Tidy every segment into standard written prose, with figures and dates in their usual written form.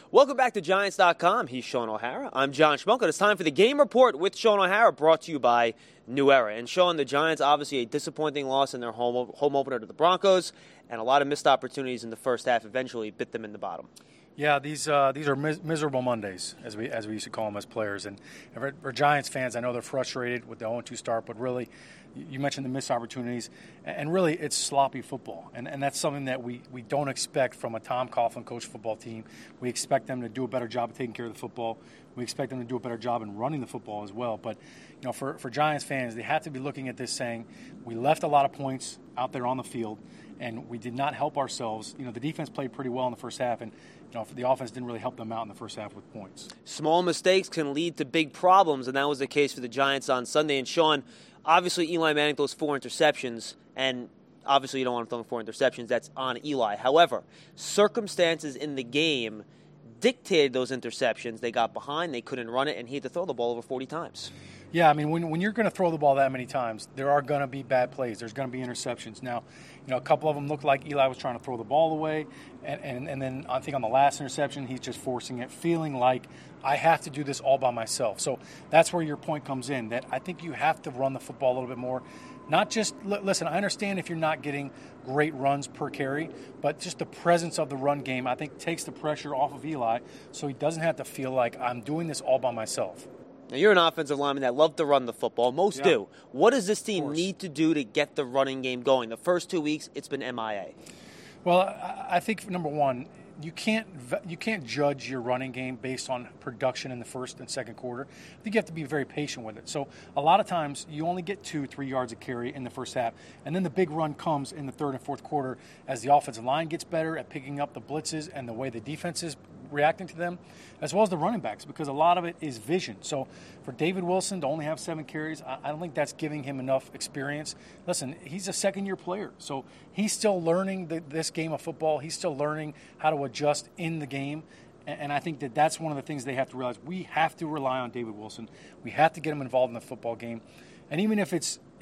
Welcome back to Giants.com. He's Sean O'Hara. I'm John Schmelk. It's time for the Game Report with Sean O'Hara, brought to you by New Era. And Sean, the Giants, obviously a disappointing loss in their home opener to the Broncos, and a lot of missed opportunities in the first half eventually bit them in the bottom. Yeah, these are miserable Mondays, as we used to call them as players. And for Giants fans, I know they're frustrated with the 0-2 start, but really, you mentioned the missed opportunities, and really it's sloppy football. And that's something that we don't expect from a Tom Coughlin coached football team. We expect them to do a better job of taking care of the football. We expect them to do a better job in running the football as well. But for Giants fans, they have to be looking at this saying, we left a lot of points out there on the field, and we did not help ourselves. The defense played pretty well in the first half, and the offense didn't really help them out in the first half with points. Small mistakes can lead to big problems, and that was the case for the Giants on Sunday. And Sean, obviously Eli Manning throws 4 interceptions, and obviously you don't want to throw 4 interceptions. That's on Eli. However, circumstances in the game dictated those interceptions. They got behind, they couldn't run it, and he had to throw the ball over 40 times. Yeah, I mean, when you're going to throw the ball that many times, there are going to be bad plays. There's going to be interceptions. Now, a couple of them looked like Eli was trying to throw the ball away, and then I think on the last interception, he's just forcing it, feeling like I have to do this all by myself. So that's where your point comes in, that I think you have to run the football a little bit more. Not just, listen, I understand if you're not getting great runs per carry, but just the presence of the run game, I think, takes the pressure off of Eli so he doesn't have to feel like I'm doing this all by myself. Now, you're an offensive lineman that love to run the football. Most do. What does this team need to do to get the running game going? The first 2 weeks, it's been MIA. Well, I think, number one, you can't judge your running game based on production in the first and second quarter. I think you have to be very patient with it. So a lot of times you only get 2-3 yards of carry in the first half, and then the big run comes in the third and fourth quarter as the offensive line gets better at picking up the blitzes and the way the defense is reacting to them, as well as the running backs, because a lot of it is vision. So for David Wilson to only have 7 carries, I don't think that's giving him enough experience. Listen, he's a second-year player, so he's still learning this game of football. He's still learning how to adjust in the game, and I think that's one of the things they have to realize. We have to rely on David Wilson. We have to get him involved in the football game, and even if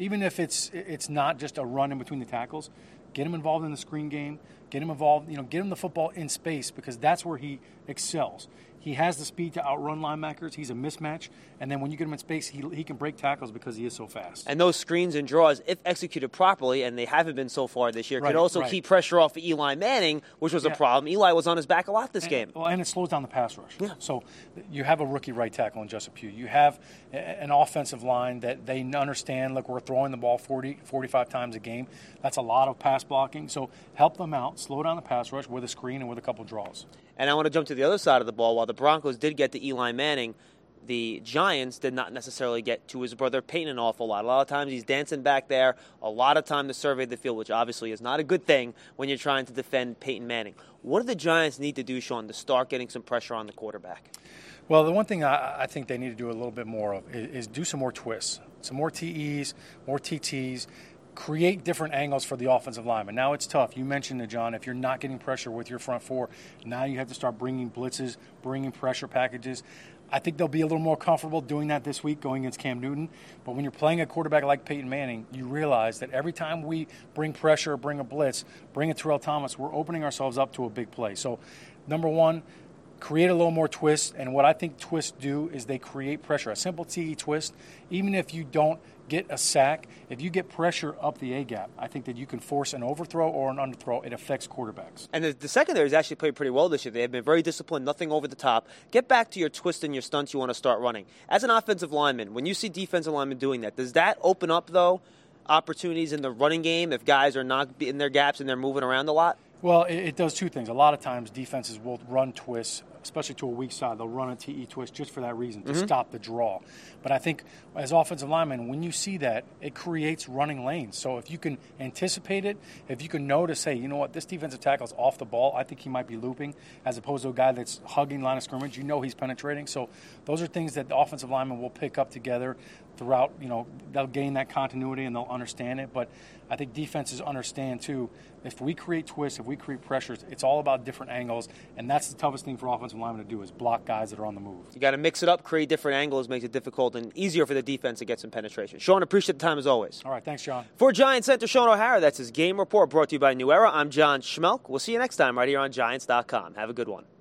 it's not just a run in between the tackles, get him involved in the screen game. Get him involved, get him the football in space, because that's where he excels. He has the speed to outrun linebackers. He's a mismatch. And then when you get him in space, he can break tackles because he is so fast. And those screens and draws, if executed properly, and they haven't been so far this year, could also keep pressure off of Eli Manning, which was a problem. Eli was on his back a lot this game. Well, and it slows down the pass rush. Yeah. So you have a rookie right tackle in Justin Pugh. You have an offensive line that they understand, look, we're throwing the ball 40, 45 times a game. That's a lot of pass blocking. So help them out, slow down the pass rush with a screen and with a couple draws. And I want to jump to the other side of the ball. While the Broncos did get to Eli Manning, the Giants did not necessarily get to his brother Peyton an awful lot. A lot of times he's dancing back there, a lot of time to survey the field, which obviously is not a good thing when you're trying to defend Peyton Manning. What do the Giants need to do, Sean, to start getting some pressure on the quarterback? Well, the one thing I think they need to do a little bit more of is do some more twists, some more TEs, more TTs. Create different angles for the offensive lineman. Now it's tough. You mentioned it, John. If you're not getting pressure with your front four, now you have to start bringing blitzes, bringing pressure packages. I think they'll be a little more comfortable doing that this week going against Cam Newton. But when you're playing a quarterback like Peyton Manning, you realize that every time we bring pressure, bring a blitz, bring a Terrell Thomas, we're opening ourselves up to a big play. So, number one, create a little more twist. And what I think twists do is they create pressure. A simple TE twist, even if you don't get a sack, if you get pressure up the A-gap, I think that you can force an overthrow or an underthrow. It affects quarterbacks. And the secondary has actually played pretty well this year. They have been very disciplined, nothing over the top. Get back to your twist and your stunts you want to start running. As an offensive lineman, when you see defensive linemen doing that, does that open up, though, opportunities in the running game if guys are not in their gaps and they're moving around a lot? Well, it does two things. A lot of times defenses will run twists, especially to a weak side. They'll run a TE twist just for that reason, to stop the draw. But I think as offensive linemen, when you see that, it creates running lanes. So if you can anticipate it, if you can know to say, you know what, this defensive tackle's off the ball, I think he might be looping, as opposed to a guy that's hugging line of scrimmage, you know he's penetrating. So those are things that the offensive linemen will pick up together throughout. They'll gain that continuity and they'll understand it. But I think defenses understand, too, if we create twists, if we create pressures, it's all about different angles, and that's the toughest thing for offensive linemen to do is block guys that are on the move. You got to mix it up, create different angles, makes it difficult and easier for the defense to get some penetration. Sean, appreciate the time as always. All right, thanks, John. For Giants Center, Sean O'Hara, that's his Game Report brought to you by New Era. I'm John Schmelk. We'll see you next time right here on Giants.com. Have a good one.